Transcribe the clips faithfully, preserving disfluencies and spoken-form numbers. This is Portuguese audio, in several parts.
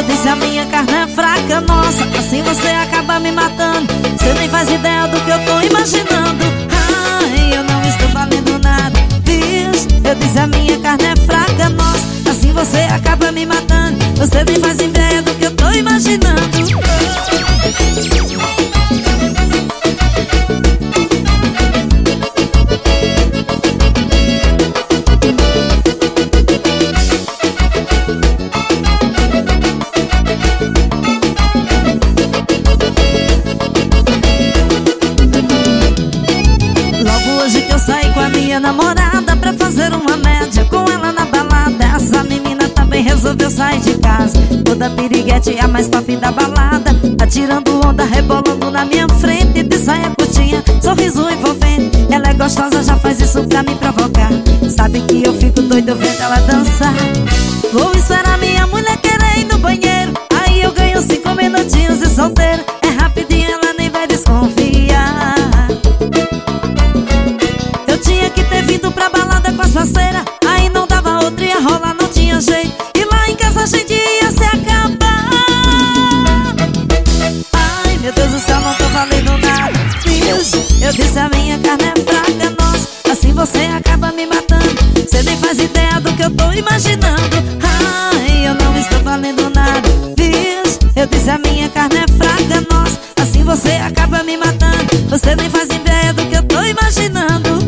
disse a minha carne é fraca, nossa, assim você acaba me matando. Você nem faz ideia do que eu tô imaginando. Ai, eu não estou valendo nada, Deus. Eu disse a minha carne é fraca, nossa, assim você acaba me matando. Você nem faz ideia do que eu tô imaginando. Saí com a minha namorada pra fazer uma média com ela na balada. Essa menina também resolveu sair de casa, toda piriguete, a mais top da balada, atirando onda, rebolando na minha frente, de saia curtinha, sorriso envolvente. Ela é gostosa, já faz isso pra me provocar. Sabe que eu fico doido vendo ela dançar. Vou esperar minha mulher querer ir no banheiro, aí eu ganho cinco minutinhos de solteiro. É rapidinho, ela nem vai desconfiar. Tinha que ter vindo pra balada com as parceiras, aí não dava outra, ia rolar, não tinha jeito. E lá em casa a gente ia se acabar. Ai, meu Deus do céu, não tô valendo nada, Deus. Eu disse a minha carne é fraca, nossa, assim você acaba me matando. Você nem faz ideia do que eu tô imaginando. Ai, eu não estou valendo nada, Deus. Eu disse a minha carne é fraca, nossa, assim você acaba me matando. Você nem faz ideia do que eu tô imaginando.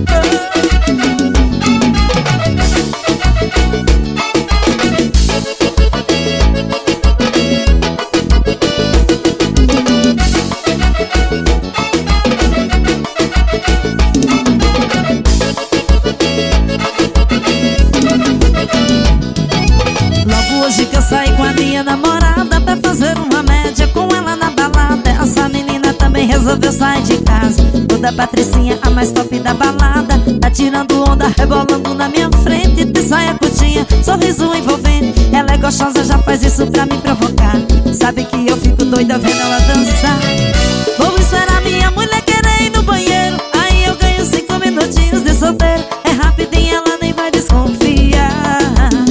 Logo hoje que eu saí com a minha namorada pra fazer uma média com ela na balada. Essa menina também resolveu sair de casa, toda patricinha, a mais top da balada, atirando onda, rebolando na minha frente, de saia curtinha, sorriso envolvente. Ela é gostosa, já faz isso pra me provocar. Sabe que eu fico doida vendo ela dançar. Vou esperar minha mulher querer ir no banheiro, aí eu ganho cinco minutinhos de solteiro. É rapidinho, ela nem vai desconfiar.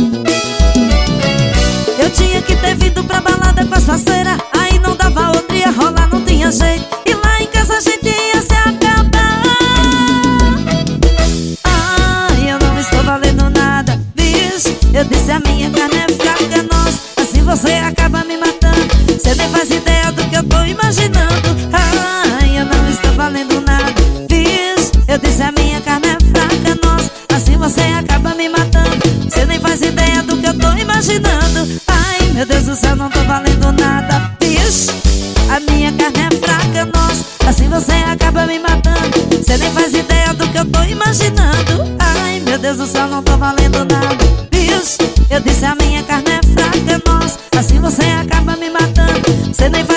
Eu tinha que ter vindo pra balada com as parceiras, aí não dava outra, ia rolar, não tinha jeito. E lá em casa a gente ia se acabar. Ai, eu não estou valendo nada, bicho. Eu disse a minha carne é fraca, nossa, assim você acaba me matando. Você nem faz ideia do que eu tô imaginando. Ai, eu não estou valendo nada, bicho. Eu disse a minha carne é fraca, nossa, assim você acaba me matando. Você nem faz ideia do que eu tô imaginando. Ai, meu Deus do céu, não tô valendo nada, bicho. A minha carne é fraca, nossa, assim você acaba me matando. Você nem faz ideia do que eu tô imaginando. Ai, meu Deus do céu, não tô valendo nada, bicho. Eu disse a minha carne é fraca, nossa, assim você acaba me matando. Você nem